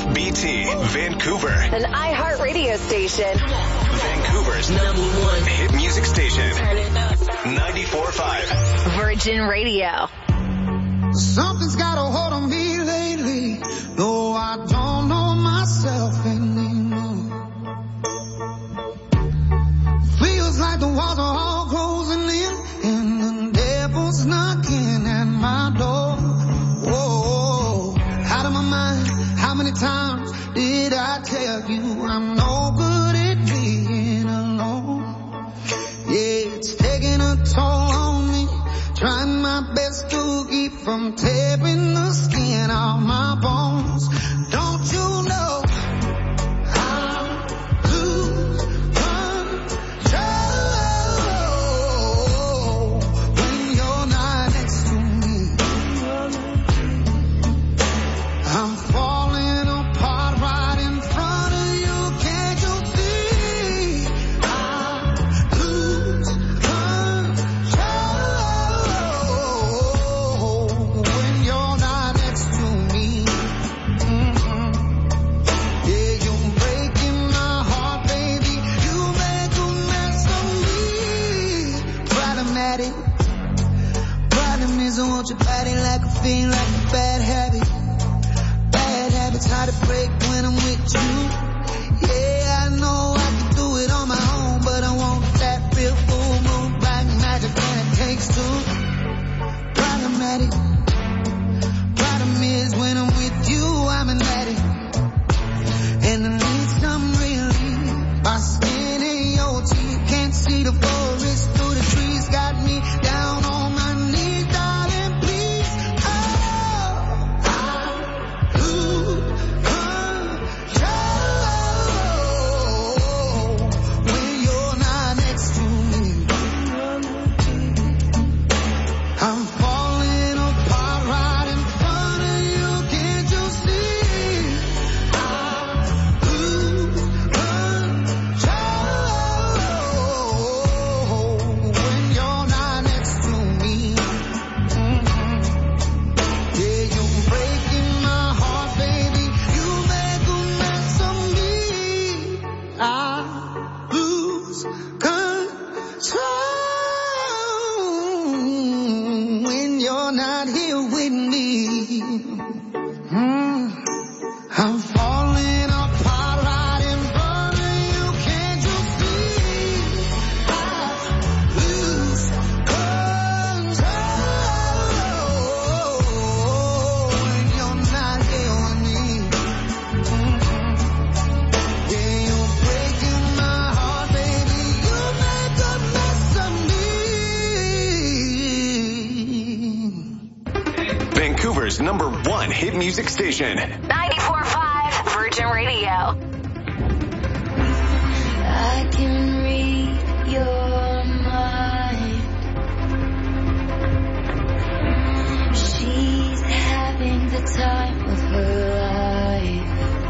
FBT, Vancouver. An iHeart radio station. Vancouver's #1 hit music station. Turn it up. 94.5. Virgin Radio. Something's got a hold on me lately, though I don't know myself anymore. Feels like the walls are all closing in, and the devil's knocking at my door. Whoa, out of my mind, how many times did I tell you I'm no good at being alone? Yeah, it's taking a toll on me, trying my best to keep from tearing the skin off my bones. Don't you know I lose control when you're not next to me? I'm falling apart right in front of you. Can't you see? I lose control when you're not next to me. Yeah, you're breaking my heart, baby. You make a mess of me. Problematic. Problem is I want your body like a fiend, like a bad habit. Bad habits hard to break when I'm with you. Yeah, I know I can do it on my own, but I want that real full moon black magic when it takes two. Problematic. Problem is when I'm with you, I'm an addict. And I need some relief. My skin in your teeth, can't see the forest through the trees. Got me down on my knees, darling, please. Oh, I lose control when you're not next to me. I'm falling apart right in front of you. Can't you see? I lose control when you're not next to me. Yeah, you're breaking my heart, baby. You make a mess of me. I lose control when you're not here with me. I'm falling apart right in front of you. Can't you see? I lose control when you're not here with me. Yeah, you're breaking my heart, baby. You make a mess of me. Vancouver's #1 hit music station. 94.5 Virgin Radio. I can read your mind. She's having the time of her life.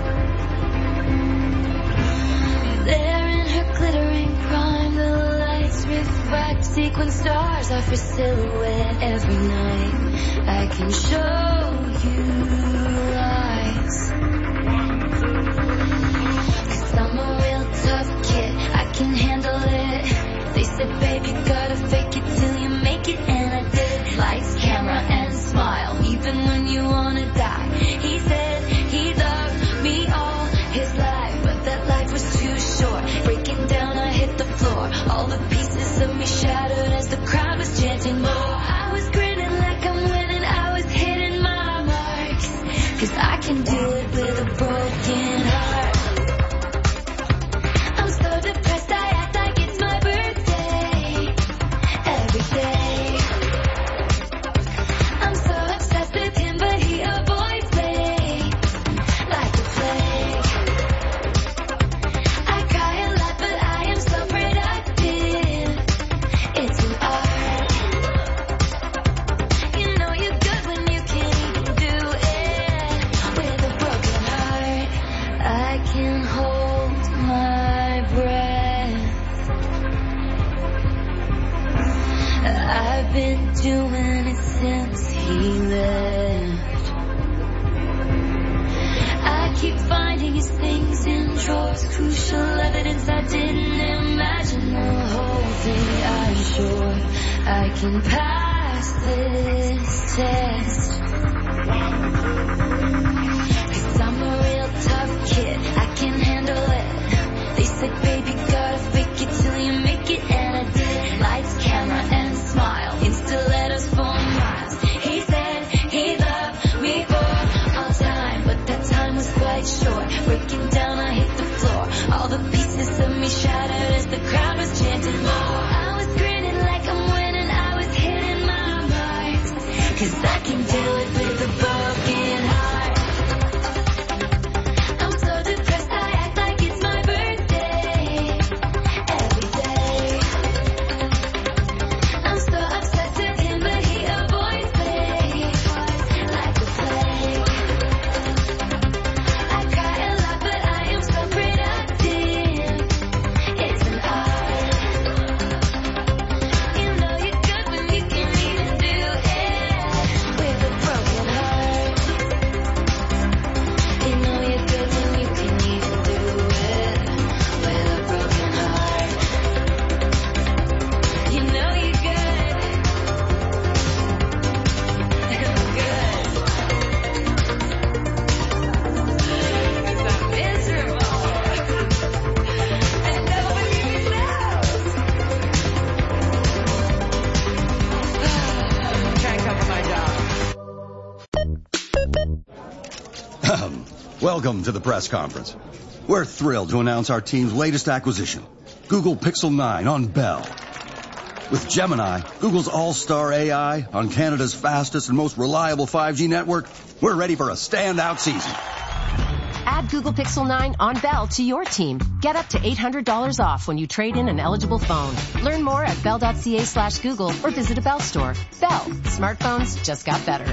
There in her glittering prime, the lights refract. Sequin stars are for silhouette every night. I can show you lies. 'Cause I'm a real tough kid, I can handle it. They said, babe, you gotta fake it till you make it, and I did. Lights, camera, and smile, even when you wanna die. He said he loved me all his life, but that life was too short. Breaking down, I hit the floor. All the pieces of me shattered as the crowd was chanting more. I was grinning like I'm winning, I was hitting my marks. 'Cause I can do it with a broken heart. I'm so depressed, I act like it's my birthday. Every day. I'm so obsessed with him, but he avoids me like a plague. I cry a lot, but I am so productive. It's an art. You know you're good when you can do it with a broken heart. I can hold my breath. I've been doing it since he left. I keep scars, crucial evidence I didn't imagine. The whole thing, I'm sure I can pass this test. 'Cause I'm a real tough kid, I can handle it. They said, baby, gotta fake it till you make it, and I did. Lights, camera, and smile, insta letters for miles. He said he loved me for all time, but that time was quite short. Breaking down, I hit the floor. All the pieces of me shattered as the crowd was chanting more. I was grinning like I'm winning, I was hitting my marks. 'Cause I can do it with a broken heart. I'm so depressed, I act like it's my birthday every day. I'm so obsessed with him, but he avoids me like a plague. I cry a lot, but I am so productive. It's an art. You know you're good when you can even do it with a broken heart. You know you're good when you can even do it with a broken heart. You know you're good. I'm good. 'Cause I'm miserable. And nobody even knows. I'm trying to cover my job. Welcome to the press conference. We're thrilled to announce our team's latest acquisition, Google Pixel 9 on Bell. With Gemini, Google's all-star AI on Canada's fastest and most reliable 5G network, we're ready for a standout season. Add Google Pixel 9 on Bell to your team. Get up to $800 off when you trade in an eligible phone. Learn more at bell.ca/Google or visit a Bell store. Bell. Smartphones just got better.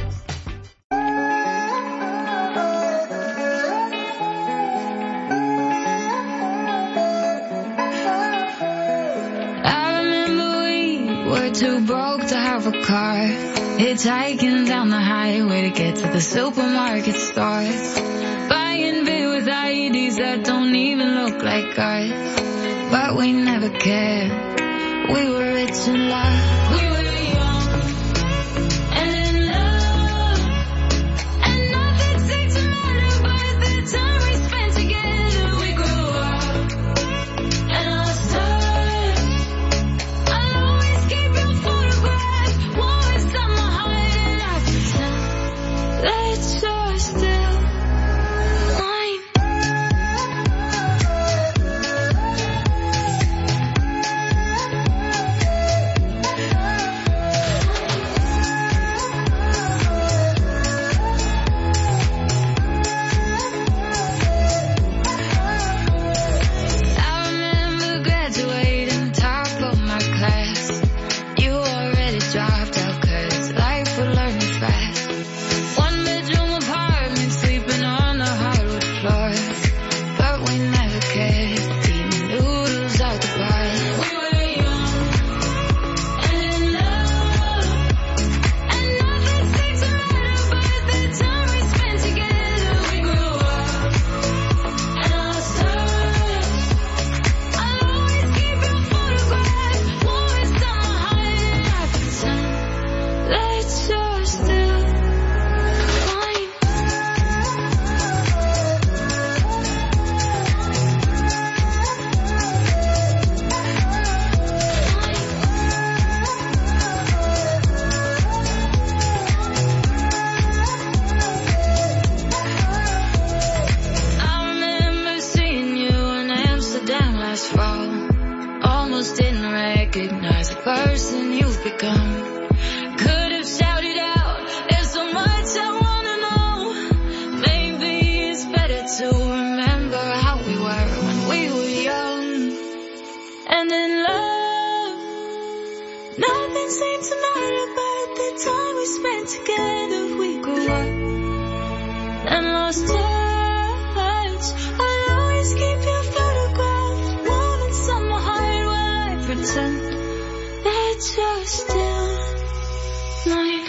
I remember we were too broke to have a car, hitchhiking down the highway to get to the supermarket store, buying beer with IEDs that don't even look like ours. But we never cared. We were rich in love. We were young and in love, and nothing seemed to matter but the time we spent together. We grew up and lost touch. I'll always keep your photograph, warmest on my heart, and I pretend that you're still mine. I remember graduating top of my class. You already dropped out 'cause life would learn you fast. One bedroom apartment, sleeping on the hardwood floors. But we never cared, eating noodles out the bar. We were young and in love, and nothing seemed to matter but the time we spent together. We grew up and lost touch. I'll always keep your photograph, warmest on my heart, and I pretend that you're still mine. I remember seeing you in Amsterdam last fall. Almost didn't recognize the person you've become. Could have shouted out, there's so much I wanna know. Maybe it's better to remember how we were when we were young and in love. Nothing seemed to matter but the time we spent together. We grew up and lost touch. I'll always keep your photograph, warmest on my heart, while I pretend that you're still mine.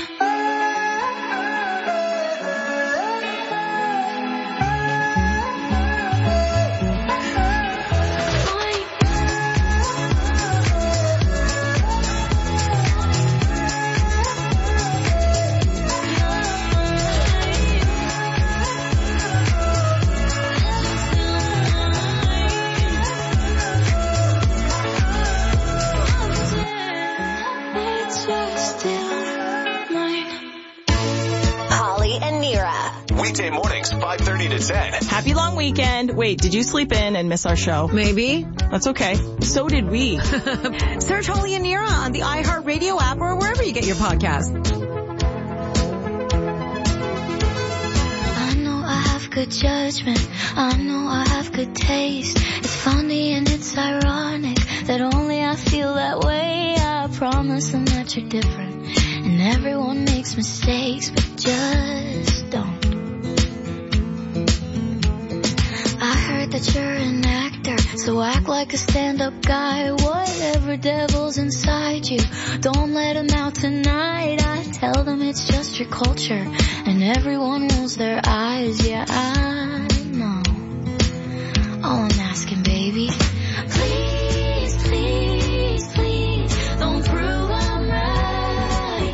mornings, 5:30 to 10. Happy long weekend. Wait, did you sleep in and miss our show? Maybe. That's okay. So did we. Search Holly and Nira on the iHeartRadio app or wherever you get your podcasts. I know I have good judgment. I know I have good taste. It's funny and it's ironic that only I feel that way. I promise them that you're different. And everyone makes mistakes, but just don't. I heard that you're an actor, so act like a stand-up guy. Whatever devil's inside you, don't let him out tonight. I tell them it's just your culture, and everyone rolls their eyes. Yeah, I know. All I'm asking, baby, please, please, please, don't prove I'm right.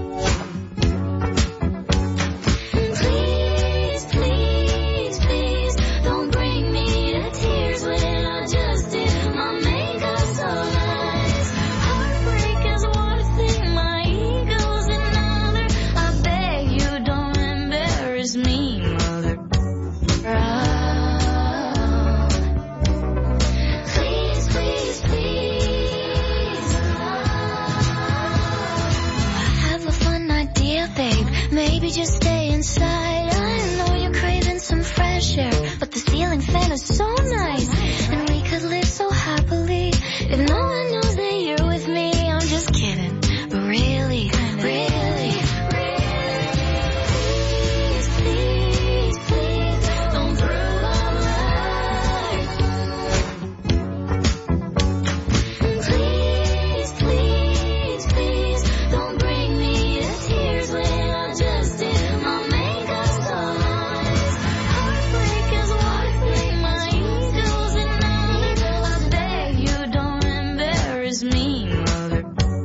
Please, please, please, don't bring me to tears when I just did my makeup so nice. Heartbreak is one thing, my ego's another. I beg you don't embarrass me, mother. Please, please, please. I have a fun idea, babe. Maybe just stay inside. I know you're craving some fresh air, but the ceiling fan is so nice, and we could live so happily if no one knows that you're with me. I'm just kidding, but really, really, please, please, please, don't prove I'm right. Please, please, please, don't bring me to tears when I just did my makeup so nice. Heartbreak is one thing, my ego's another. I beg you don't embarrass me, mother.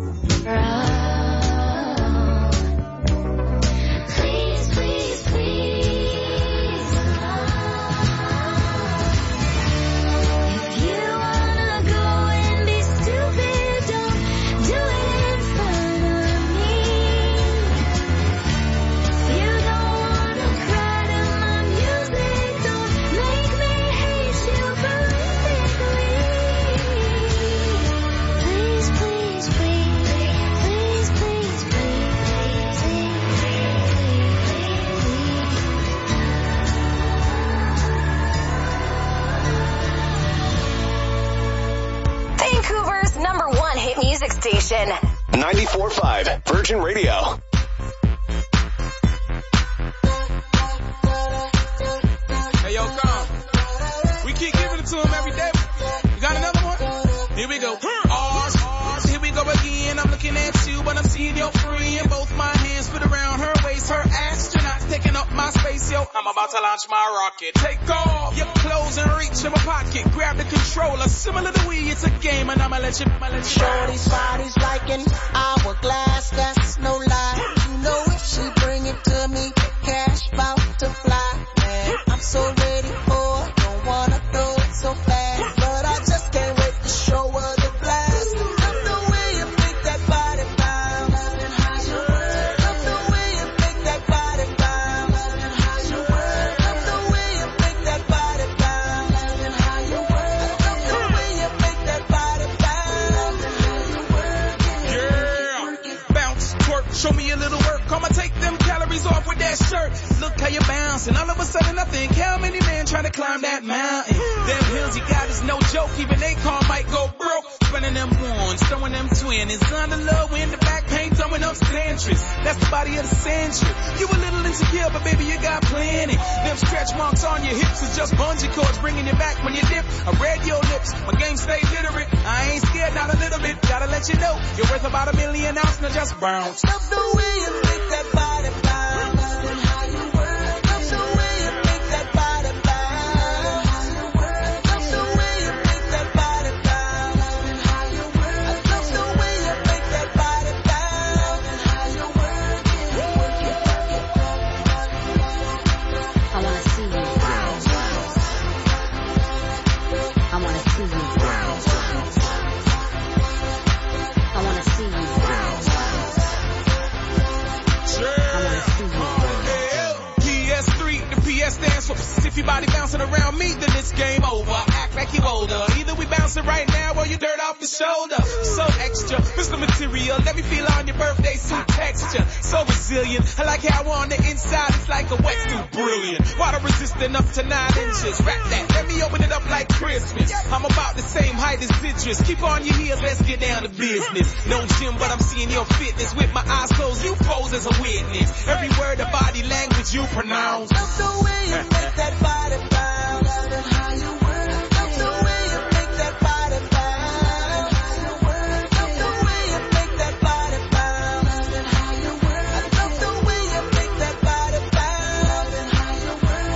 Please, please, please. If you wanna go and be stupid, don't do it in front of me. If you don't wanna cry to my music, don't make me hate you horrifically. Please, please, please, please, please, please, Vancouver's #1 hit music station. 94.5 Virgin Radio. Hey, yo, come. We keep giving it to him every day. You got another one? Here we go. Ours. Here we go again. I'm looking at you, but I'm seeing your friend. Both my hands put around her waist. Her astronauts taking up my space, yo. I'm about to launch my rocket. Take off your clothes and reach in my pocket. Grab the controller. Similar to Wii, it's a game, and I'ma let you Shorty's body's like an hourglass, that's no lie. You know if she bring it to me, cash bout to fly. Man, I'm so ready for it, don't wanna throw it so fast, but I just can't wait to show her the blast. Love the way you make that body bounce, love the way you make that body bounce, love the way you make that body bounce, love the way you make that body bounce. Girl, bounce, twerk, show me a little work. I'ma take them calories off with that shirt. Look how you bounce, and all of a sudden I think, how many men trying to climb that mountain? Them hills you got is no joke, even they car might go broke. Spinning them ones, throwing them twins, under low in the back paint, throwing up centuries. That's the body of the century. You a little insecure, but baby you got plenty. Them stretch marks on your hips is just bungee cords bringing you back when you dip. I read your lips, my game stay literate. I ain't scared, not a little bit. Gotta let you know, you're worth about $1 million, now just bounce. Love the way you make that body bounce. Love the way you make that body bounce. Love the way you make that body bounce. Love the way you make that body bounce. I wanna see you. I wanna see you. I wanna see you. I wanna see you. PS3, the PS everybody bouncing around me, then it's game over. Act like you older. Either we bouncing right now or you dirt off the shoulder. So extra, Mr. Material, let me feel on your birthday suit texture. So resilient, I like how on the inside it's like a wetsuit. Brilliant, water resistant up to 9 inches. Wrap that, let me open it up like Christmas. I'm about the same height as Citrus. Keep on your heels, let's get down to business. No gym, but I'm seeing your fitness. With my eyes closed, you pose as a witness. Every word of body language you pronounce. Love the way you make that body bounce. Love it how you work. Love the way you make that body bounce. Love the way you make that body bounce. Love it how you work. Love the way you make that body bounce. Love it how you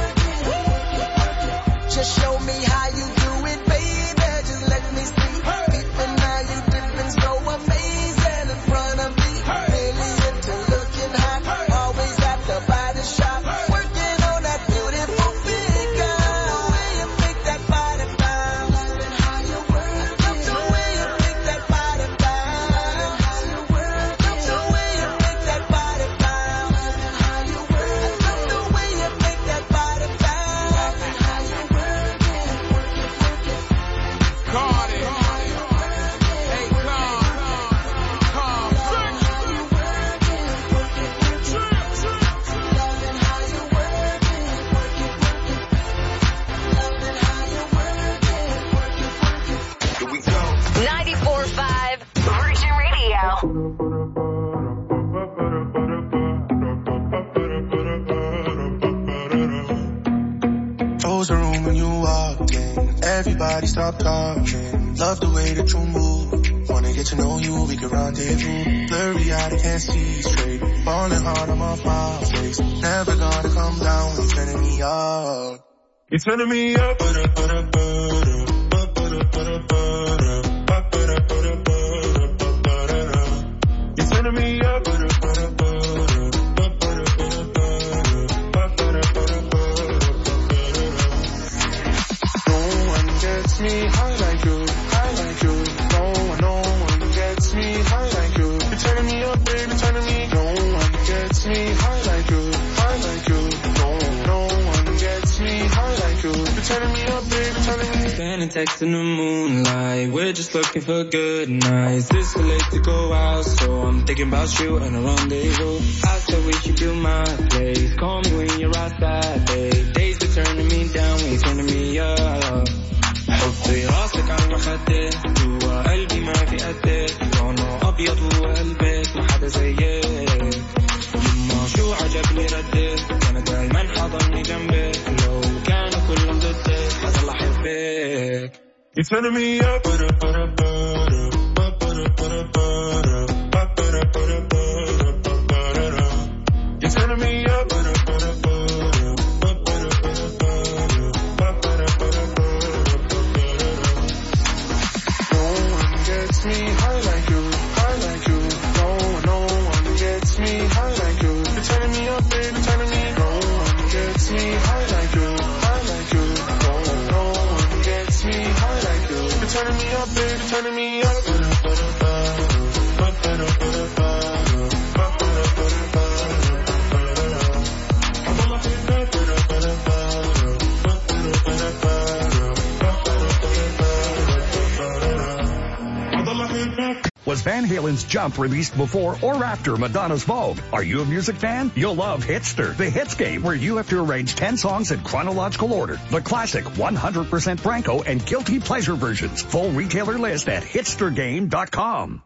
work. Just show me how you do it, baby. Just let me see. Peeping how you dipping so amazing in front of me. Really into looking hot. Always at the body shop. Working on that beautiful figure. The way you make that body bounce. Love it how you work. Love the way you make that body bounce. Love how you work. Love the way you make that body bounce. Love it how you work. Love the way you make that body bounce. Love it how you work. Caught it. Hey, calm. Here we go. 94.5 Virgin Radio. Close the room when you walk in. Everybody stop talking. Love the way that you move. Wanna get to know you, we can rendezvous. Blurry eyed, I can't see straight. Falling hard, I'm off my face. Never gonna come down, you're turning me up. You're turning me up. You're turning me up. No one gets me high like you, high like you. No one gets me high like you. You're turning me up, baby, turning me. No one gets me high like you, high like you. No one gets me high like you. You're turning me up, baby, turning me. Spending text in the moonlight. We're just looking for good nights. It's too late to go out, so I'm thinking about you and a rendezvous. I said we should do my place. Call me when you're outside, babe. Days be turning me down when you're turning me up. حطي راسك على المخدة جوا قلبي ما في قدك لونه أبيض وقلبك ما حدا زيك يما شو عجبني ردك أنا دايما حضني جنبك لو كانوا كلهم ضدك حضل أحبك. You're turning me up. You're turning me up. Me high like you, high like you. No one gets me high like you. You're turning me up, baby, turning me. No one gets me high like you, high like you. No one gets me high like you. You're turning me up, baby, turning me up. Was Van Halen's Jump released before or after Madonna's Vogue? Are you a music fan? You'll love Hitster, the hits game where you have to arrange 10 songs in chronological order. The classic 100% Franco and guilty pleasure versions. Full retailer list at hitstergame.com.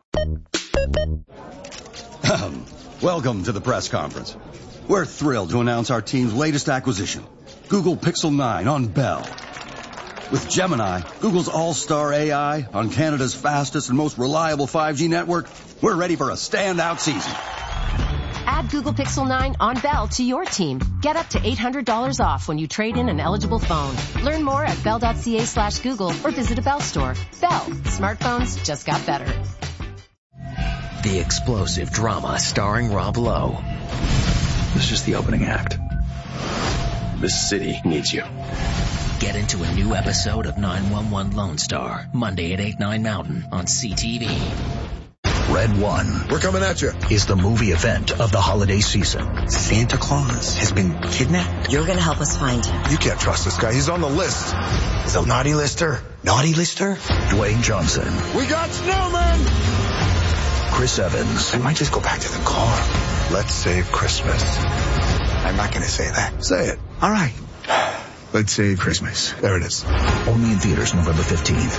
Welcome to the press conference. We're thrilled to announce our team's latest acquisition, Google Pixel 9 on Bell. With Gemini, Google's all-star AI on Canada's fastest and most reliable 5G network, we're ready for a standout season. Add Google Pixel 9 on Bell to your team. Get up to $800 off when you trade in an eligible phone. Learn more at bell.ca/Google or visit a Bell store. Bell. Smartphones just got better. The explosive drama starring Rob Lowe. This is just the opening act. This city needs you. Get into a new episode of 911 Lone Star, Monday at 8, 9 Mountain on CTV. Red One. We're coming at you. Is the movie event of the holiday season. Santa Claus has been kidnapped. You're gonna help us find him. You can't trust this guy. He's on the list. Is a naughty lister? Naughty lister? Dwayne Johnson. We got snowmen! Chris Evans. I might just go back to the car. Let's save Christmas. I'm not gonna say that. Say it. All right. Let's save Christmas. There it is. Only in theaters November 15th.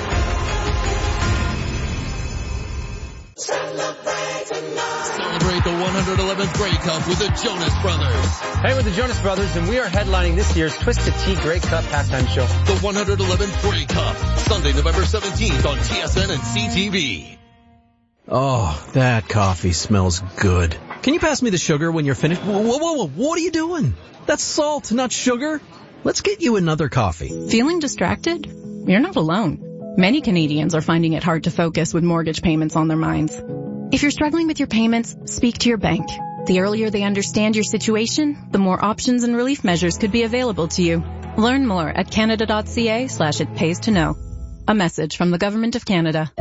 Celebrate the 111th Grey Cup with the Jonas Brothers. Hey, we're the Jonas Brothers, and we are headlining this year's Twisted Tea Grey Cup halftime show. The 111th Grey Cup, Sunday, November 17th on TSN and CTV. Oh, that coffee smells good. Can you pass me the sugar when you're finished? Whoa, what are you doing? That's salt, not sugar. Let's get you another coffee. Feeling distracted? You're not alone. Many Canadians are finding it hard to focus with mortgage payments on their minds. If you're struggling with your payments, speak to your bank. The earlier they understand your situation, the more options and relief measures could be available to you. Learn more at canada.ca/itpays-to-know. A message from the Government of Canada.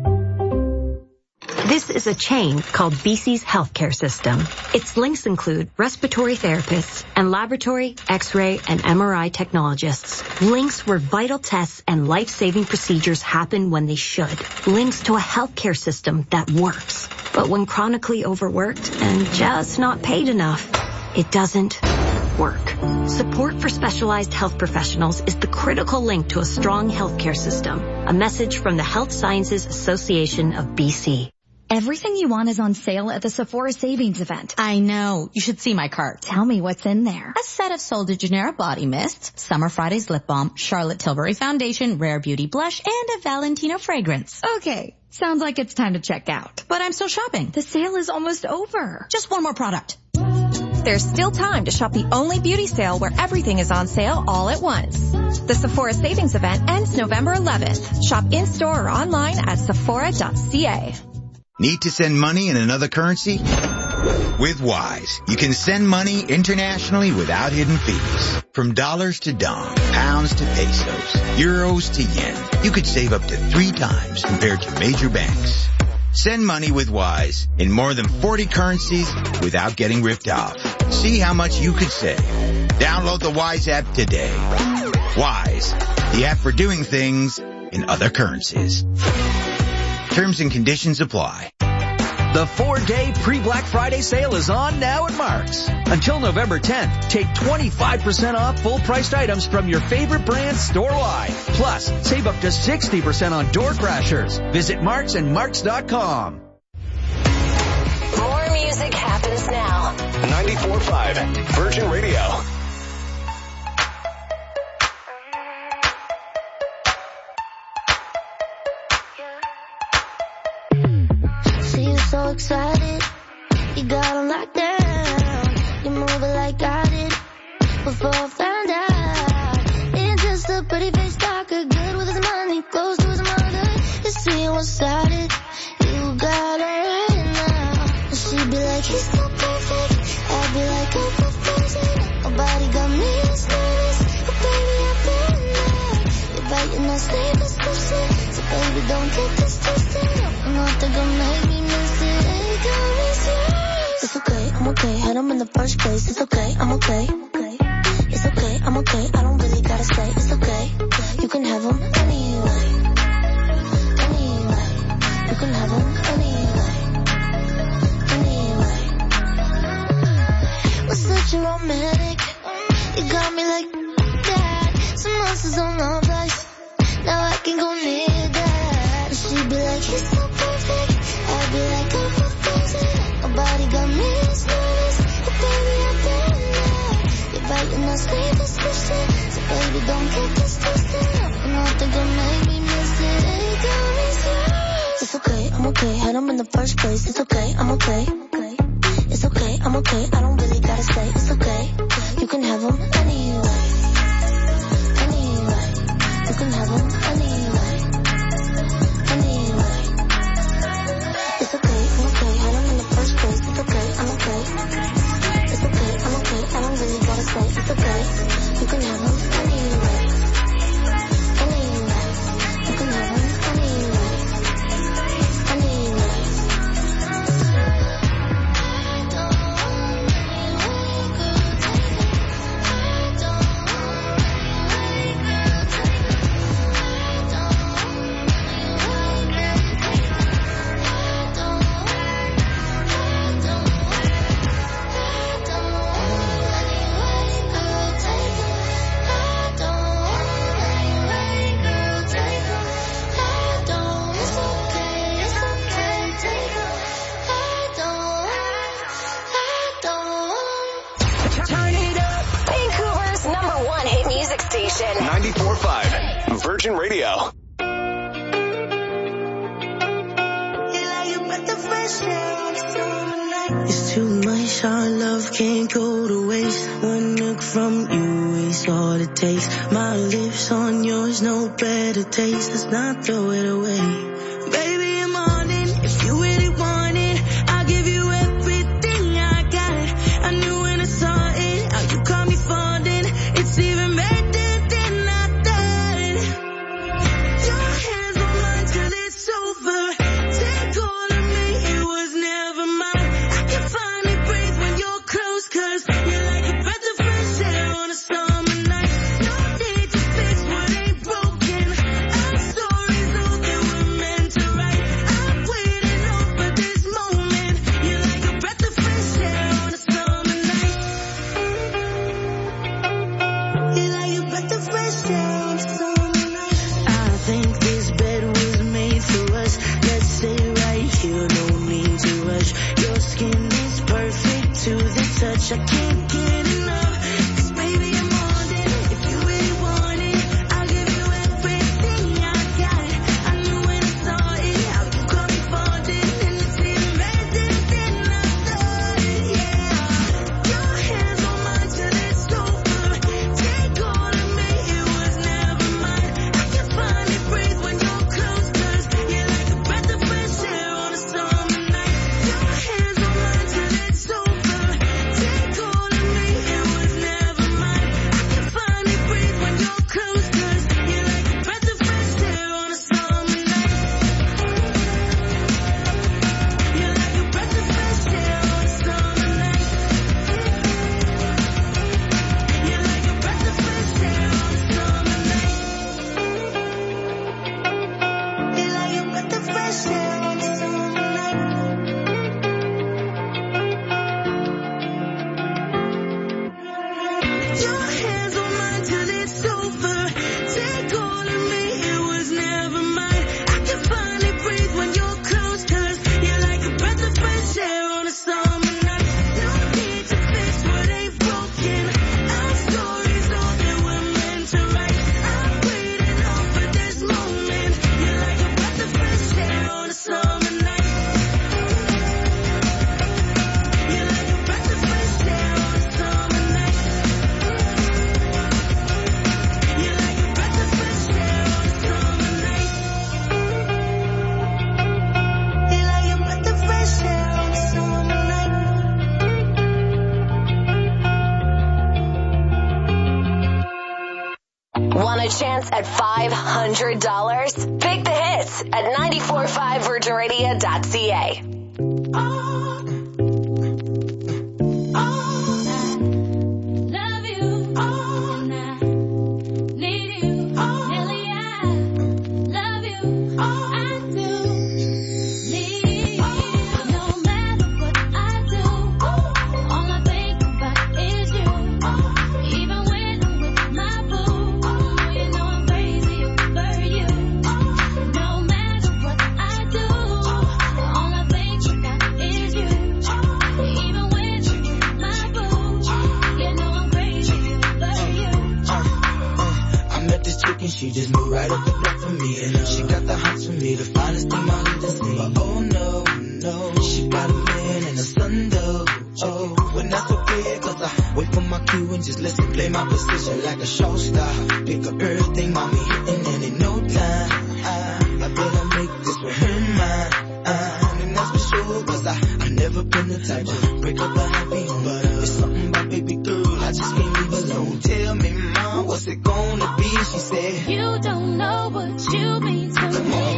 This is a chain called BC's healthcare system. Its links include respiratory therapists and laboratory, X-ray, and MRI technologists. Links where vital tests and life-saving procedures happen when they should. Links to a healthcare system that works. But when chronically overworked and just not paid enough, it doesn't work. Support for specialized health professionals is the critical link to a strong healthcare system. A message from the Health Sciences Association of BC. Everything you want is on sale at the Sephora Savings event. I know. You should see my cart. Tell me what's in there. A set of Sol de Janeiro body mists, Summer Fridays lip balm, Charlotte Tilbury foundation, Rare Beauty blush, and a Valentino fragrance. Okay. Sounds like it's time to check out. But I'm still shopping. The sale is almost over. Just one more product. There's still time to shop the only beauty sale where everything is on sale all at once. The Sephora Savings event ends November 11th. Shop in-store or online at sephora.ca. Need to send money in another currency? With Wise, you can send money internationally without hidden fees. From dollars to dong, pounds to pesos, euros to yen, you could save up to 3 times compared to major banks. Send money with Wise in more than 40 currencies without getting ripped off. See how much you could save. Download the Wise app today. Wise, the app for doing things in other currencies. Terms and conditions apply. The 4-day pre-Black Friday sale is on now at Mark's. Until November 10th, take 25% off full-priced items from your favorite brands store-wide. Plus, save up to 60% on door crashers. Visit Mark's and Marks.com. More music happens now. 94.5 Virgin Radio. So excited, you got on lockdown. You move it like I did before I found out. Ain't just a pretty face talker, good with his money, close to his mother. You see what's started, you got it right now. And she'd be like, he's so perfect. I'd be like, oh, proposing. Nobody got me as nervous, but baby, I've been there. You're biting that sleeveless pussy, so baby, don't get this twisted. I'm not gonna make me miss it. It's okay, I'm okay, had him in the first place. It's okay, I'm okay. It's okay, I'm okay, I don't really gotta stay. It's okay, you can have him anyway. Anyway, you can have him anyway. Anyway, we're such a romantic. You got me like that. Some monsters on our backs. Now I can go near that. And she'd be like, he's so perfect. I'd be like, oh, nobody got me as nervous, but baby, I've been there. You're biting that sleeveless pussy, so baby, don't get this twisted. I'm not gonna make me miss it. Hey, got me serious. It's okay, I'm okay, had him in the first place. It's okay, I'm okay. It's okay, I'm okay, I don't really gotta stay. It's okay, you can have him anyway. Anyway, you can have him anyway. Anyway, it's okay, I'm okay, had him in the first place. It's okay, I'm okay. It's okay, I'm okay, I don't really gotta say. It's okay, you can have him anyway. Anyway, you can have him anyway. Anyway, Virgin Radio. It's too much, our love can't go to waste. One look from you is all it takes. My lips on yours, no better taste. Let's not throw it away. Baby, I'm on it. If you really want it, I'll give you everything I got. I knew when I saw it, how you caught me falling. It's even better than I thought. Your hands on mine till it's over. Take all of me, it was never mine. I can finally breathe when you're close, 'cause you're like a breath of fresh air on a summer night. No need to fix what ain't broken. Our stories all that we're meant to write. I'm waiting over this moment. You're like a breath of fresh air on a summer night. You're like a breath of fresh air on a summer night. I think this bed was made for us. Let's stay right here, no need to rush. Your skin is perfect to the touch. I can't get enough, 'cause baby I'm on it. If you really want it, I'll give you everything I got. I knew when I saw it, how you caught me falling. And it's even better than I thought, yeah. Your hands on mine till it's over. Take all of me, it was never mine. I can finally breathe when you're close, 'cause you're like a breath of fresh air on a summer night. Your hands on mine till it's over. Take all of me, it was never mine. I can finally breathe when you're close, 'cause you're like a breath of fresh air on a summer night. You're like a breath of fresh air on a summer night. You're like a breath of fresh air on a summer night. You're like a breath of fresh air on a summer night. Your hands on mine till it's over. Take all of me, it was never mine. I can finally breathe when you're close, 'cause you're like a breath of fresh air on a summer night. No need to fix what ain't broken. Our stories all that we're meant to write. I'm waiting on for this moment. You're like a breath of fresh air on a summer night. You're like a breath of fresh air on a summer night. You're like a breath of fresh air on a summer night. You're like a breath of fresh air on a summer night. Want a chance at $500? Pick the hits at 945virginradio.ca. Love you, and I need you, Nelly. I love you, I do need you. No matter what I do, all I think about is you. Even when I'm with my boo, you know I'm crazy over you. No matter what I do, all I think about is you. Even when I'm with my boo, you know I'm crazy over you. I met this chick and she just moved right up the block for me. And she got the hots for me, the finest thing I've ever seen. But oh no, she got a man and a son though. Oh, when that's okay, 'cause I wait for my cue and just listen, play my position like a show star. Pick up everything, mommy hitting, and in no time, I better make this with her mine. And that's for sure, 'cause I never been the type to break up a happy home. But it's something about baby girl, I just can't leave alone. Tell me, mom, what's it gonna be? She said, You don't know what you mean to me.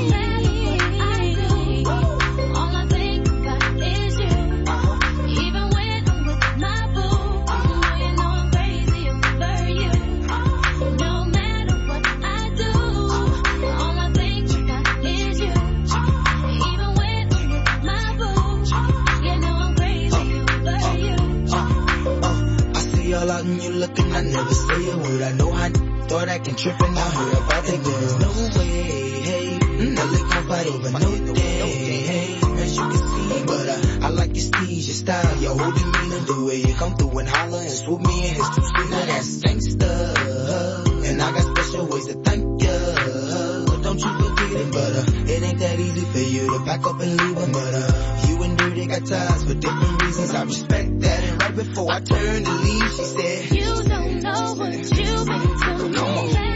All I think about is you. Even when I'm with my boo, you know I'm crazy over you. No matter what I do, all I think about is you. Even when I'm with my boo, you know I'm crazy over you. I see all out and you looking, I never say a word. I know I thought I can trip and I heard about the girl. No way, hey, Nelly gon' fight over no day, hey, as you can see. But I like your steez, your style, your whole demeanor, the way you come through and holler and swoop me in his two-seater. Now that's gangsta, and I got special ways to thank ya. pack up and leave 'em. But you and Dirty got ties for different reasons. I respect that. And right before I turned to leave, she said, You don't know what you've been to me. Come on.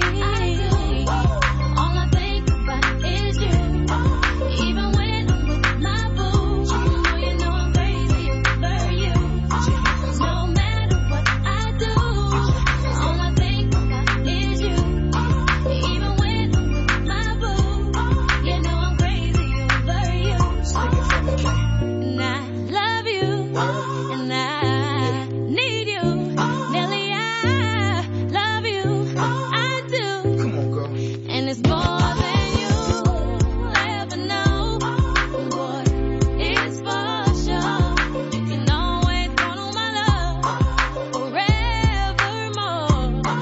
All I think about is you. Even when I'm with my boo, you know I'm crazy over you. No matter what I do, all I think about is you. Even when I'm with my boo, you know I'm crazy over you. And I love you, and I need you. Nelly, I love you. I do. Come on, girl. And it's more than you ever know. Boy, it's for sure. You can always count on my love forevermore.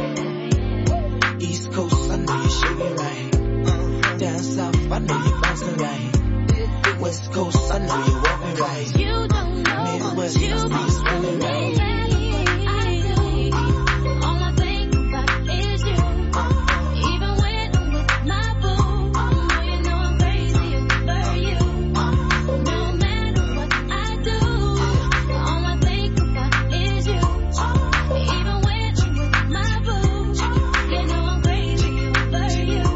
East Coast, I know you're shaking right. Down south, I know you're bouncing right. West Coast, I know you're walking right. You don't know Midwest, what I you've know you're swimming right. All I think about is you. Even when I'm with my boo, you know I'm crazy over you. No matter what I do, all I think about is you. Even when I'm with my boo, you know I'm crazy over you.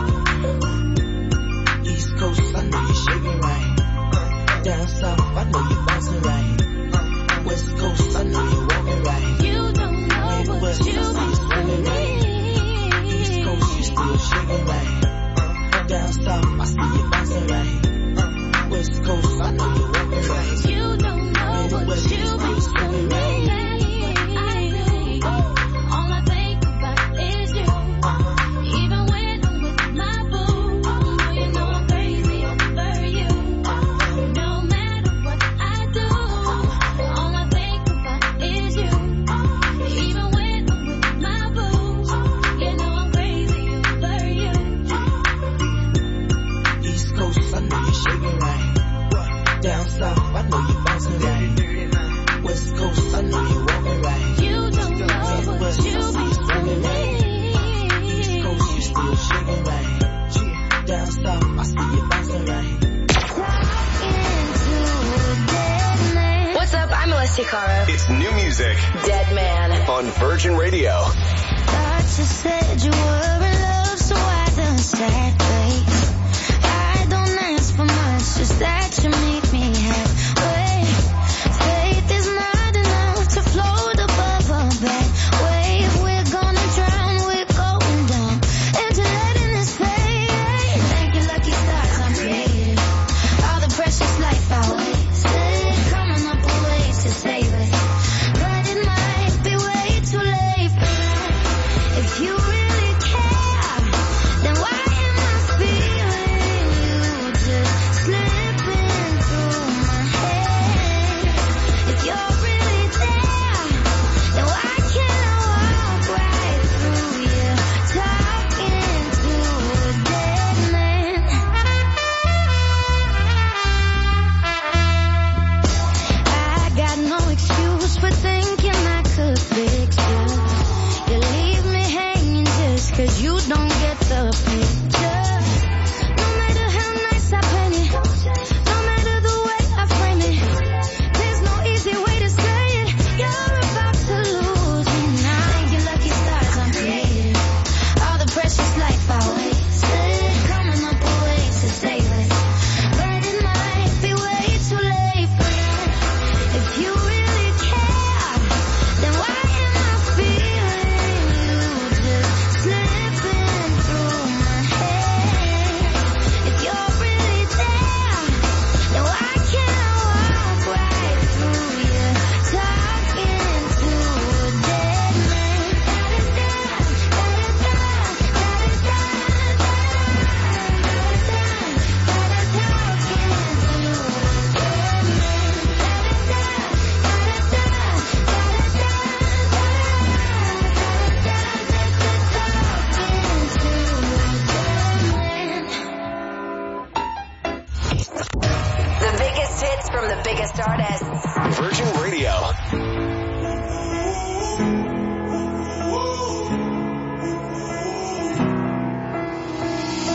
East Coast, I know you're shaking right. Down south, I know you're bouncing right. West Coast, I know you're walking right. You don't know what Midwest, I you've see you swimming right. East Coast, you still shaking right. Down south, I see you bouncing right. West Coast, I know you're walking right. You don't know what Midwest, you you've still swimming right. All I think about is you. Even when I'm with my boo, you know I'm crazy over you. No matter what I do, all I think about is you. Even when I'm with my boo, you know I'm crazy over you. East Coast, I know you're shaking right. Down south, I know you're bouncing right. West Coast, I know you're walking right. You don't know what Midwest, I see you've you swimming right. East Coast, you still shaking right. Down south, I see you bouncing right. What's up? I'm Melissa Caro. It's new music Dead Man. on Virgin Radio. Thought you said you were in love, so I done sad face. I don't ask for much, just that you make me halfway. Faith is not enough to float above a bad wave. We're gonna drown, we're going down into letting this fade. Thank you, lucky stars, I'm creative. All the precious life I wasted, coming up with ways to save it. But it might be way too late for that. If you really care, then why am I feeling you just slipping through my head? If you're really there, then why can't I walk right through you, talking to a dead man? I got no excuse for thinking I could fix you. You leave me hanging just 'cause you don't get the picture. No matter how nice I paint it, no matter the way I frame it, there's no easy way to say it. You're about to lose me now. Thank you, lucky stars, I'm creative. All the precious life I wasted, coming up with ways to save it. But it might be way too late for that. If you really care, then why am I feeling you just slipping through my head? If you're really there, then why can't I walk right through you, talking to a dead man? The biggest hits from the biggest artists. Virgin Radio.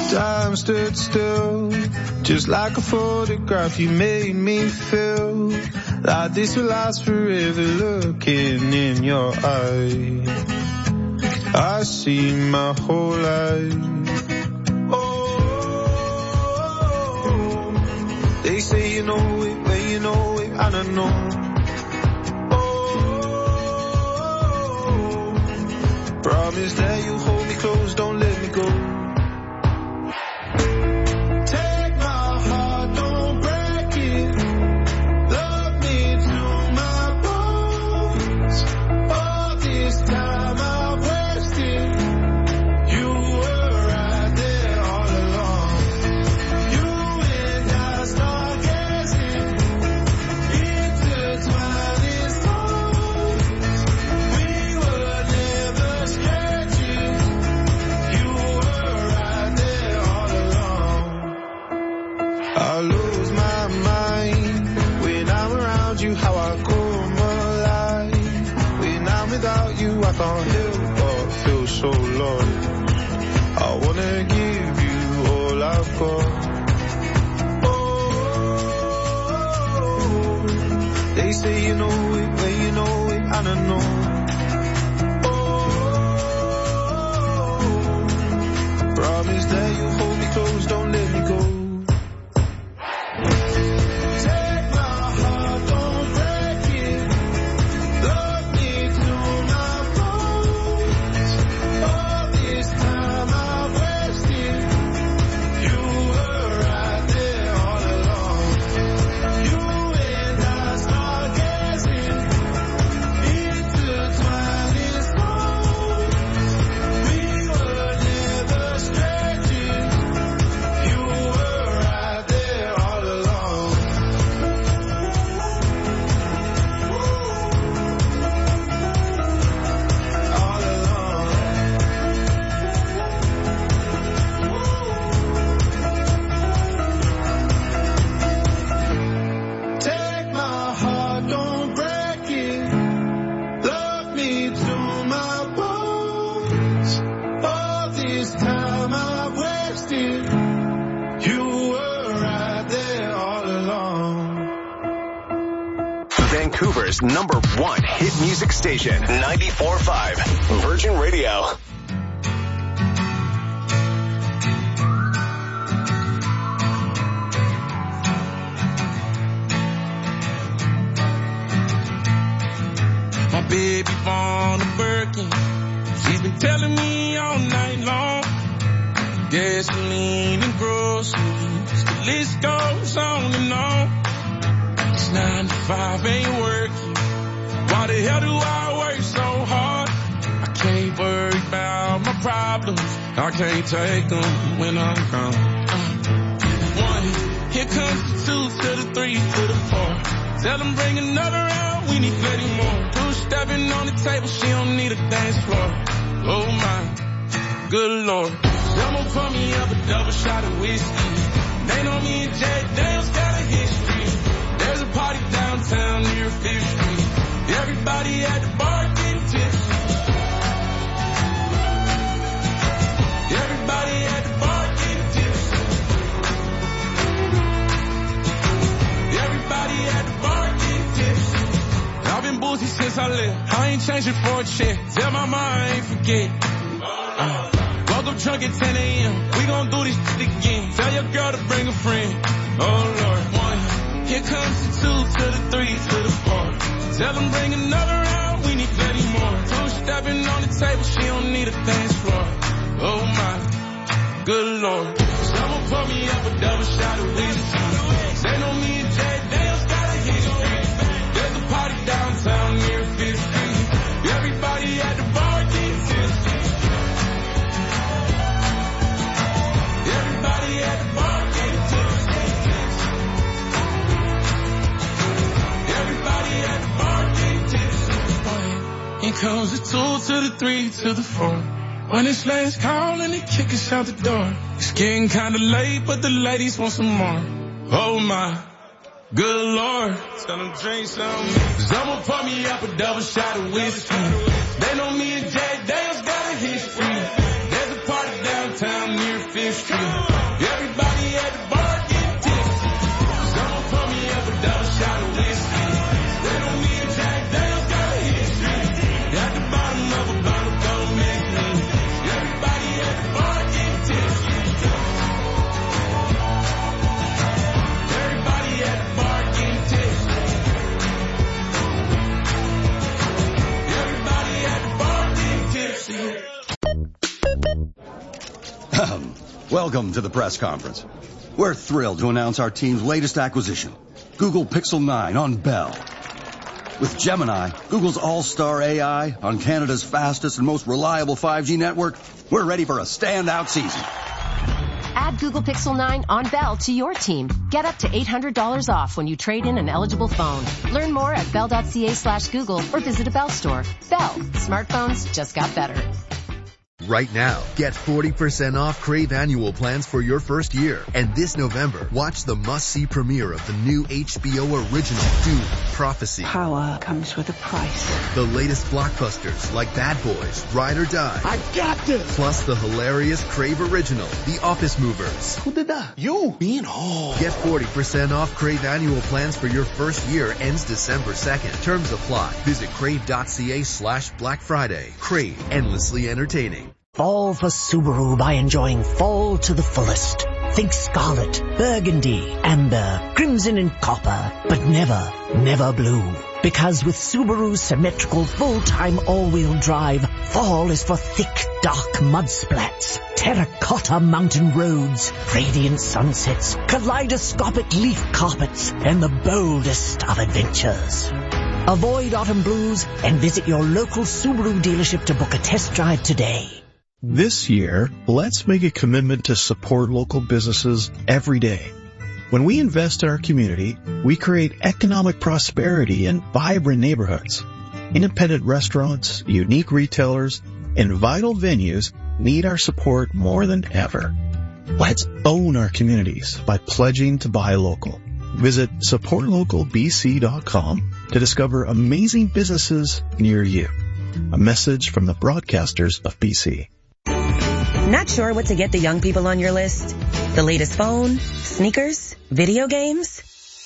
Time stood still, just like a photograph. You made me feel like this will last forever. Looking in your eyes, I see my whole life. Oh, they say you know it, but you know it, I don't know. Oh, promise that you hold me close, don't let me go. I can't help but feel so lost. I wanna give you all I've got. Oh, they say you know it, but you know it, I don't know. Oh, promise that you hold me close, don't let me go. Vancouver's #1 hit music station, 94.5 Virgin Radio. My baby born a Birkin. She's been telling me all night long. Gasoline and groceries, the list goes on and on. 9 to 5 ain't working. Why the hell do I work so hard? I can't worry about my problems. I can't take them when I'm gone. 1, here comes the 2 to the 3 to the 4. Tell them bring another round, we need plenty more. 2 stepping on the table, she don't need a dance floor. Oh my, good Lord. Someone pour me up a double shot of whiskey. They know me and Jay Dale's got a history. There's a party downtown near 5th Street. Everybody at the bar getting tipsy. Everybody at the bar getting tipsy. Everybody at the bar getting tipsy. I've been boozy since I left. I ain't changing for a check. Tell my mom I ain't forget. Woke up drunk at 10 a.m. We gon' do this shit again. Tell your girl to bring a friend. Oh Lord. 1, here comes the 2 to the 3 to the 4. Tell them bring another round, we need plenty more. 2 stepping on the table, she don't need a dance floor. Oh my, good Lord. Someone pour me up a double shot of whiskey. They know me and Jay Dale's got a history. There's a party downtown near 5th Street. Everybody at the bar getting tipsy. Everybody at the bar getting tipsy. Everybody at the bar getting tipsy. Here comes the 2 to the 3 to the 4. When it's last call and they kick us out the door. It's getting kinda late, but the ladies want some more. Oh my, good Lord. Tell them drink some. Someone pour me up a double shot of whiskey. They know me and Jay Dale's got a history. There's a party downtown near 5th history. Everybody at the bar get tipsy. Someone pour me up a double shot of whiskey. They don't need a Jack Daniels, got a history. At the bottom of a bottle, don't make me. Everybody at the bar get tipsy. Everybody at the bar get tipsy. Everybody at the bar get tipsy. Welcome to the press conference. We're thrilled to announce our team's latest acquisition, Google Pixel 9 on Bell. With Gemini, Google's all-star AI on Canada's fastest and most reliable 5G network, we're ready for a standout season. Add Google Pixel 9 on Bell to your team. Get up to $800 off when you trade in an eligible phone. Learn more at bell.ca/Google or visit a Bell store. Bell. Smartphones just got better. Right now, get 40% off Crave annual plans for your first year. And this November, watch the must-see premiere of the new HBO original, Dune: Prophecy. Power comes with a price. The latest blockbusters like Bad Boys, Ride or Die. I got this! Plus the hilarious Crave original, The Office Movers. Who did that? You! Get 40% off Crave annual plans for your first year. Ends December 2nd. Terms apply. Visit crave.ca/Black Friday. Crave, endlessly entertaining. Fall for Subaru by enjoying fall to the fullest. Think scarlet, burgundy, amber, crimson and copper, but never blue. Because with Subaru's symmetrical full-time all-wheel drive, fall is for thick, dark mud splats, terracotta mountain roads, radiant sunsets, kaleidoscopic leaf carpets, and the boldest of adventures. Avoid autumn blues and visit your local Subaru dealership to book a test drive today. This year, let's make a commitment to support local businesses every day. When we invest in our community, we create economic prosperity in vibrant neighborhoods. Independent restaurants, unique retailers, and vital venues need our support more than ever. Let's own our communities by pledging to buy local. Visit supportlocalbc.com to discover amazing businesses near you. A message from the broadcasters of BC. Not sure what to get the young people on your list? The latest phone, sneakers, video games?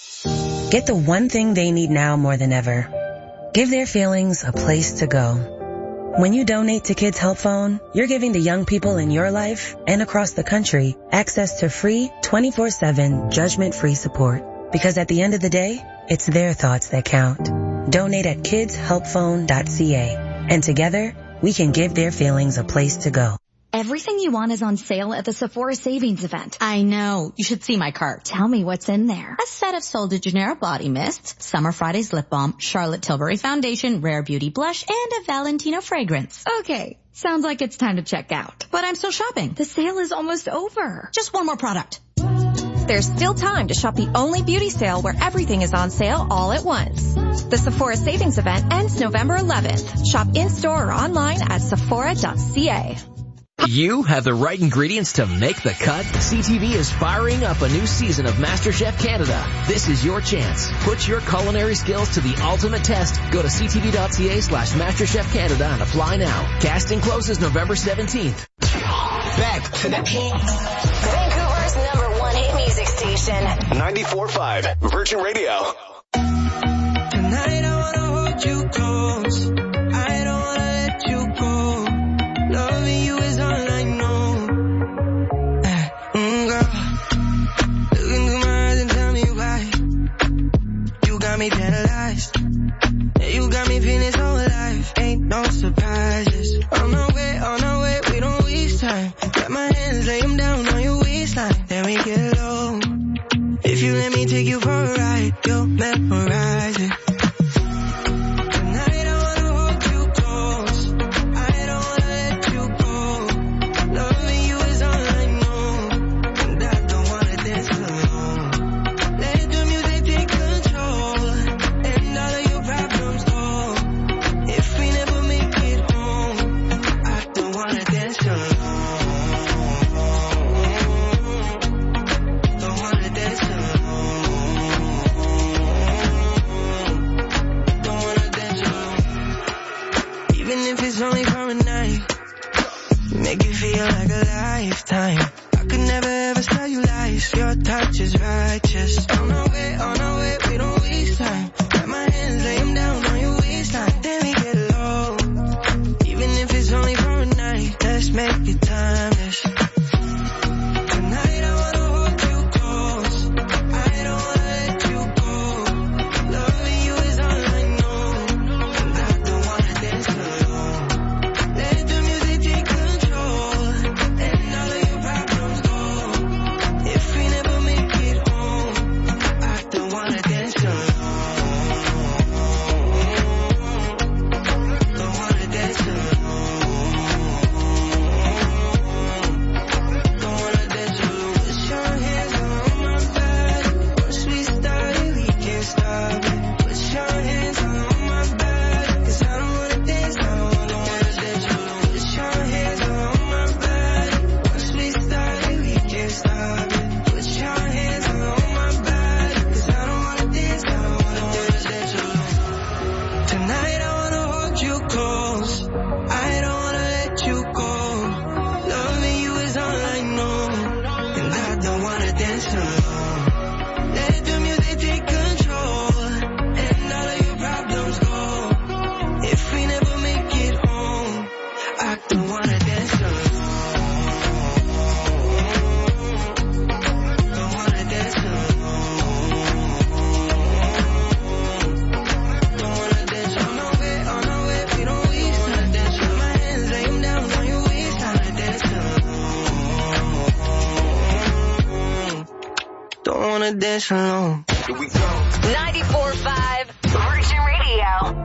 Get the one thing they need now more than ever. Give their feelings a place to go. When you donate to Kids Help Phone, you're giving the young people in your life and across the country access to free 24/7 judgment-free support. Because at the end of the day, it's their thoughts that count. Donate at kidshelpphone.ca. And together, we can give their feelings a place to go. Everything you want is on sale at the Sephora Savings Event. I know. You should see my cart. Tell me what's in there. A set of Sol de Janeiro body mists, Summer Fridays lip balm, Charlotte Tilbury foundation, Rare Beauty blush, and a Valentino fragrance. Okay. Sounds like it's time to check out. But I'm still shopping. The sale is almost over. Just one more product. There's still time to shop the only beauty sale where everything is on sale all at once. The Sephora Savings Event ends November 11th. Shop in-store or online at sephora.ca. You have the right ingredients to make the cut. CTV is firing up a new season of MasterChef Canada. This is your chance. Put your culinary skills to the ultimate test. Go to ctv.ca/MasterChef Canada and apply now. Casting closes November 17th. Back to the Vancouver's #1 hit music station. 94.5 Virgin Radio. Tonight I wanna hold you close. I don't wanna let you go. Loving you is all I know. Girl, look into my eyes and tell me why. You got me paralyzed. You got me feeling so alive. Ain't no surprises. On our way, we don't waste time. Got my hands, lay them down on your waistline. Then we get low. If you let me take you for a ride, you'll memorize it. Tonight I wanna hold you close. I don't wanna let you go. Loving you is all I know. And I don't wanna dance alone. Let the music take control. And all of your problems go. If we never make it home, I don't wanna dance alone. Don't wanna dance alone. Even if it's only for a night, make it feel like a lifetime. I I could never ever tell you lies. Your touch is righteous. On our way, we don't waste time. Got my hands, lay them down on your waistline. Then we get low. Even if it's only for a night, let's make it timeless. Tonight I wanna hold you close. I don't wanna let you go. Loving you is all I know. And I don't wanna dance alone. Let the music take control. And all of your problems go. If we never make it home, I don't wanna dance alone. Don't wanna dance alone. Don't wanna dance alone. Put your hands on my body. Once we started, we can't stop it. Put your hands on my body. 'Cause I don't wanna dance, I don't wanna dance alone. Put your hands on my body. Once we started, we can't stop it. Put your hands on my body. 'Cause I don't wanna dance, I don't wanna dance alone. Tonight I wanna hold you close. I don't wanna let you go. Loving you is all I know. And I don't wanna dance alone. Let the music take control. And all of your problems go. If we never make it home, I don't wanna dance alone. Don't wanna dance alone. Don't wanna dance on our way, we don't waste time. Dance with my hands, lay them down on your waist. Wanna dance alone. Don't wanna dance alone. Here we go. 94.5 Virgin Radio.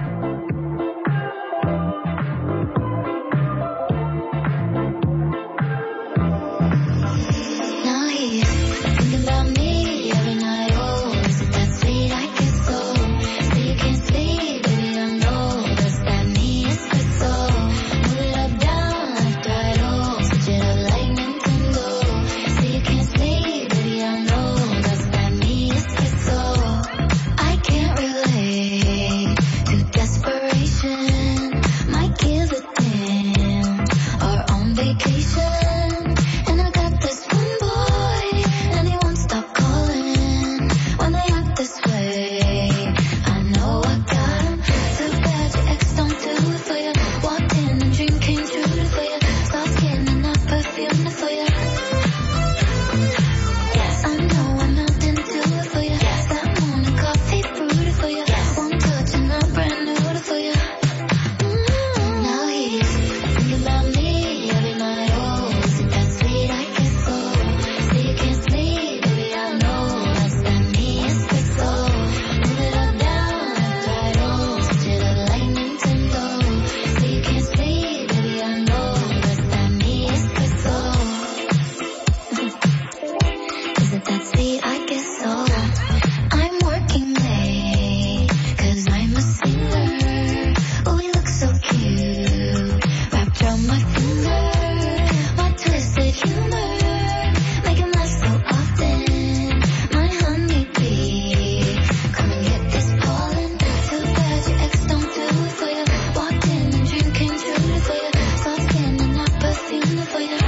Now he's thinking about me every night. Oh, is it that sweet? I get so. So you can't sleep, baby, I know. Does that mean it's good so? Move it up, down, left, right, oh. Switch it up like Nintendo. So you can't sleep, baby, I know. Does that mean it's good so? I can't relate to desperation. Might give a damn. Or on vacation. And I got this one boy, and he won't stop calling. When they act this way, I know I got him. Too bad your ex don't do it for you. Walked in and dream came true for you. Soft skin and not perfume for you. Yes, I know I'm out into it for you. That morning coffee brewed for you. One touch and I'm brand new for you. Now he's thinking about me every night. Oh, is it that sweet? I get so. So you can't sleep, baby, I know. Does that mean it's good so? Move it up, down, left, right, oh. Switch it up like Nintendo. So you can't sleep, baby, I know. Does that mean it's good so? Is it that sweet? I guess so. I'm working late, 'cause I'm a singer. Oh, we look so cute, wrapped around my finger. My twisted humor, make it last so often. My honeybee, come and get this pollen. Too bad your ex don't do it for you. Walked in and dream came true for you. Soft skin and not perfume for you.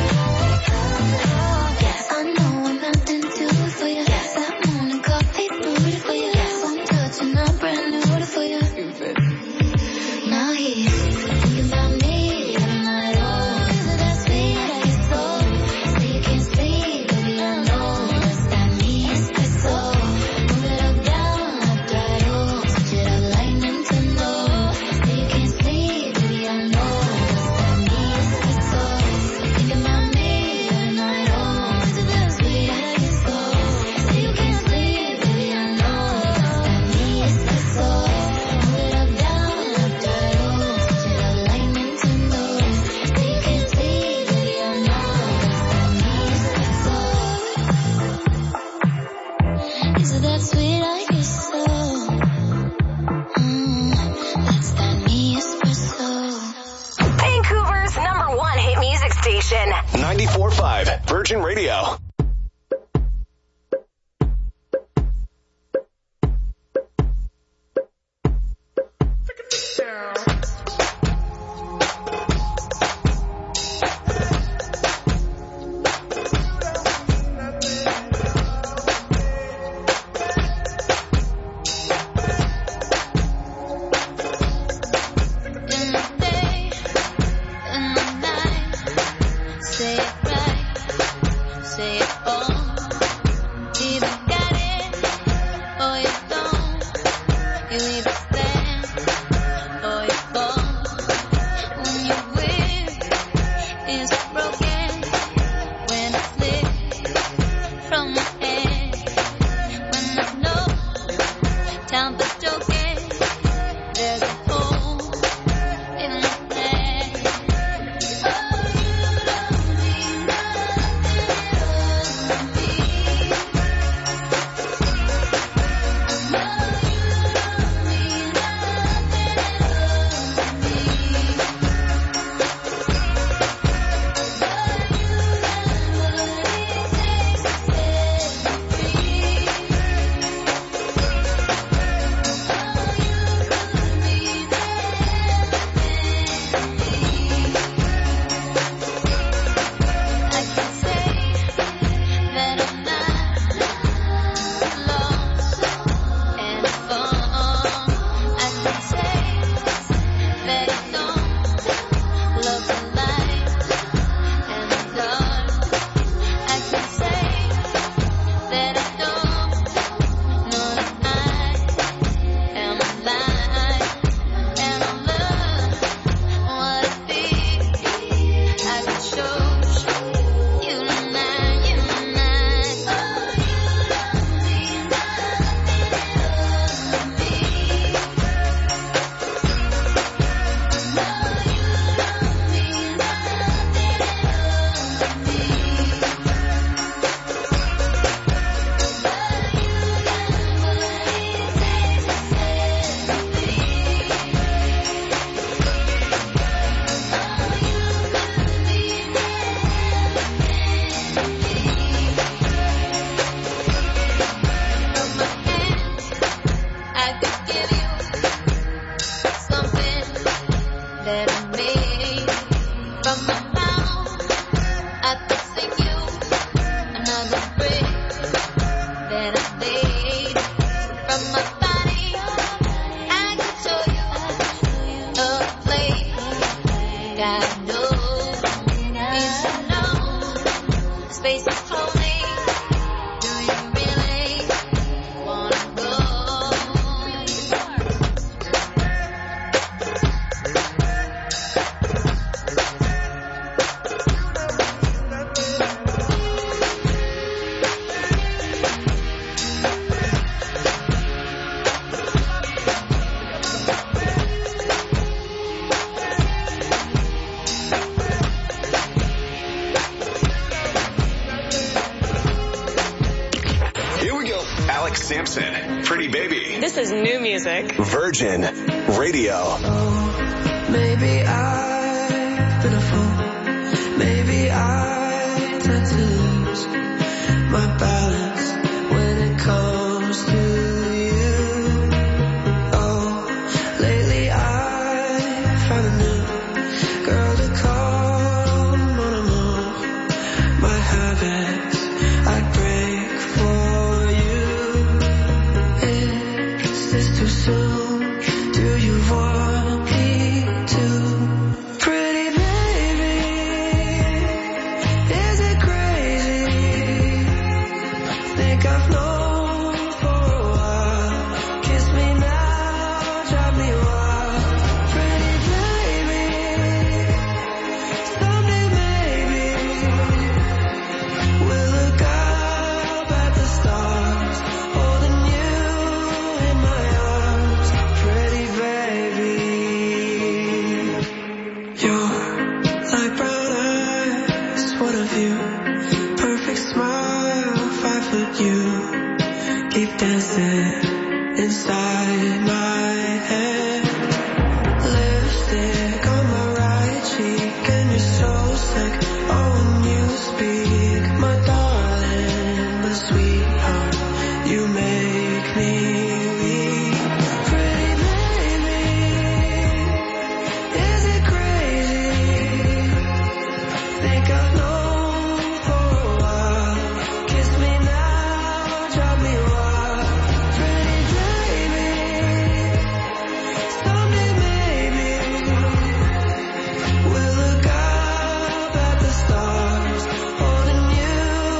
Yes, I know I'm out into it for you. That morning coffee brewed for you. One touch and I'm brand new for you. Now he's thinking about me every night. Oh, is it that sweet? I get so. So you can't sleep, baby, I know. Does that mean it's good so? Move it up, down, left, right, oh. Switch it up like Nintendo. So you can't sleep, baby, I know. Does that mean it's good so? Thinking about me every night. Oh, is it that sweet? I get so. So you can't sleep, baby, I know. Does that mean it's good so? Move it up, down, left, right, oh. Switch it up like Nintendo. So you can't sleep, baby, I know. Does that mean it's good so? Is it that sweet? I guess so. That's that me espresso. Vancouver's #1 hit music station. 94.5 Virgin Radio. say it all. Either got it or you don't. You either stand or you fall. When your will is broken, when it slips from my hand, when there's no time for joking, there's a hole in my plan. Oh, you don't mean nothing to me. No, you don't mean nothing to me. But you got what it takes to set me free. Space is holy. Do you really wanna go? Alex Sampson, Pretty Baby. This is new music. Virgin Radio. Maybe I've been a fool. Maybe I tend to lose my balance when it comes to you. Oh, lately I found a new girl to call mon amour. My habits I break for you. Is this too soon? Do you want me to? Pretty baby, is it crazy? Think I've known for a while. Kiss me now, drive me wild. Pretty baby, someday maybe we'll look up at the stars, holding you in my arms. Pretty baby, you're like brown eyes, what of you? Perfect smile, 5 foot you. Keep dancing inside my head. Lipstick on my right cheek, and you're so sick. Oh, when you speak, my darling, my sweetheart, you make me weak. Pretty baby, is it crazy? Think I've known for a while. Kiss me now, drive me wild. Pretty baby, someday maybe we'll look up at the stars, holding you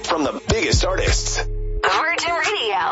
from the biggest artists. Virgin Radio.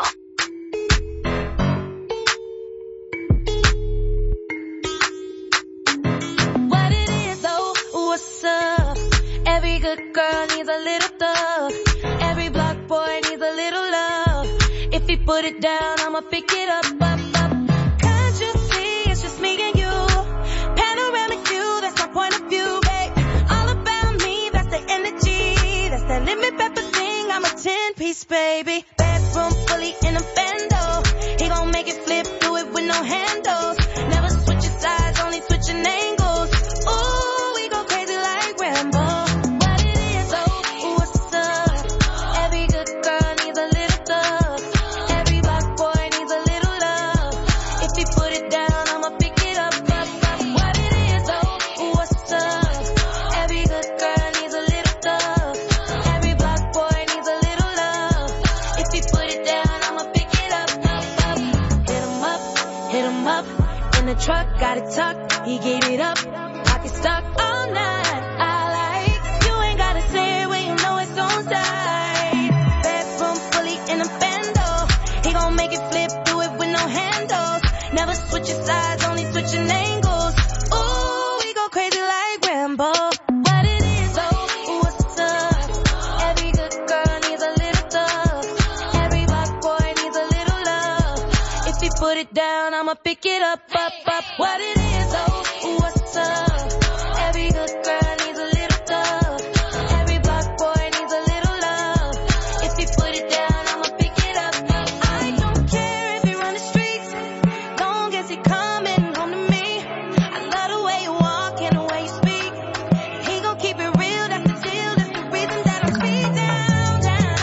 What it is, oh, what's up? Every good girl needs a little thug. Every block boy needs a little love. If he put it down, I'ma pick it up. Can't you see it's just me and you? Panoramic view, that's my point of view, babe. All about me, that's the energy. That's that limit pepper thing, I'm a 10-piece, baby. Bedroom fully in a bando. He gon' make it flip, do it with no handles. Never switching sides, only switching angles. Ooh, we go crazy like Rambo. What it is, oh, what's up? Every good girl needs a little thug. Every black boy needs a little love. If he put it down, I'ma pick it up. What it is, oh, what's up? Every good girl needs a little thug. Every black boy needs a little love. If he put it down, I'ma pick it up. Hit him up, in the truck, got it tucked, he gave it up, pocket stuck all night, I like, you ain't gotta say it when you know it's on side, bedroom fully in a bando, he gon' make it flip, do it with no handles, never switching sides, only switching angles, ooh, we go crazy like Rambo. What it is, oh, what's up, every good girl needs a little thug, every black boy needs a little love, if he put it down, I'ma pick it up. What it is, oh, what's up? Every good girl needs a little thug. Every black boy needs a little love. If he put it down, I'ma pick it up. I don't care if he run the streets, long as he coming home to me. I love the way you walk and the way you speak. He gon' keep it real, that's the deal. That's the reason that I'm beat down.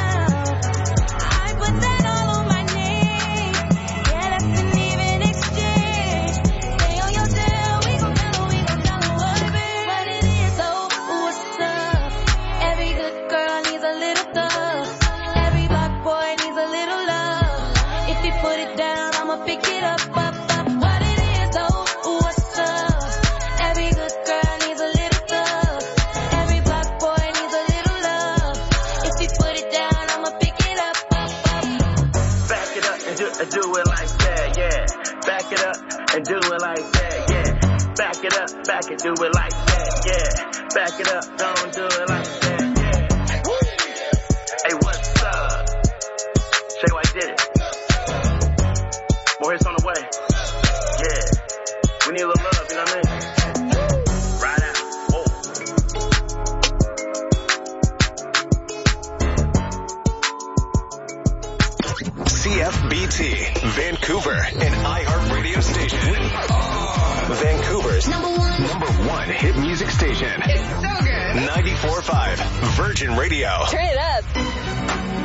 I put that all on my name. Yeah, that's an even exchange. Stay on your tail, we gon' tell him what it is. What it is, oh, what's up? Every good girl needs a little thug. Every black boy needs a little love. If he put it down, I'ma pick it up. What it is, oh, what's up? Every good girl needs a little thug. Every black boy needs a little love. If he put it down, I'ma pick it up. Back it up and do it like that, yeah. Back it up and do it like that, yeah. Back it up, back it, do it like that, yeah. Back it up, don't do it like that, yeah. Hey, what's up? Say I did it. More hits on the way. Yeah. We need a little love, you know what I mean? Right out. Whoa. CFBT, Vancouver, an iHeart radio station. Vancouver's number one hit music station. It's so good. 94.5 Virgin Radio. Turn it up.